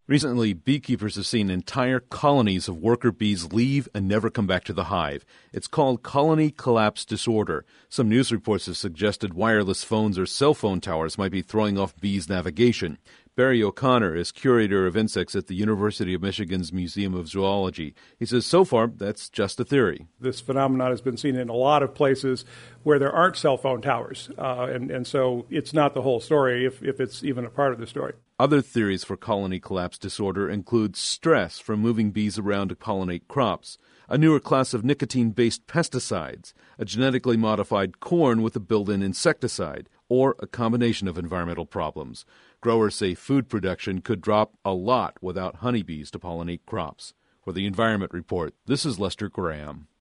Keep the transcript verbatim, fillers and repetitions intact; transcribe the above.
Recently, beekeepers have seen entire colonies of worker bees leave and never come back to the hive. It's called colony collapse disorder. Some news reports have suggested wireless phones or cell phone towers might be throwing off bees' navigation. Barry O'Connor is curator of insects at the University of Michigan's Museum of Zoology. He says so far, that's just a theory. This phenomenon has been seen in a lot of places where there aren't cell phone towers, uh, and, and so it's not the whole story, if, if it's even a part of the story. Other theories for colony collapse disorder include stress from moving bees around to pollinate crops, a newer class of nicotine-based pesticides, a genetically modified corn with a built-in insecticide, or a combination of environmental problems. Growers say food production could drop a lot without honeybees to pollinate crops. For the Environment Report, this is Lester Graham.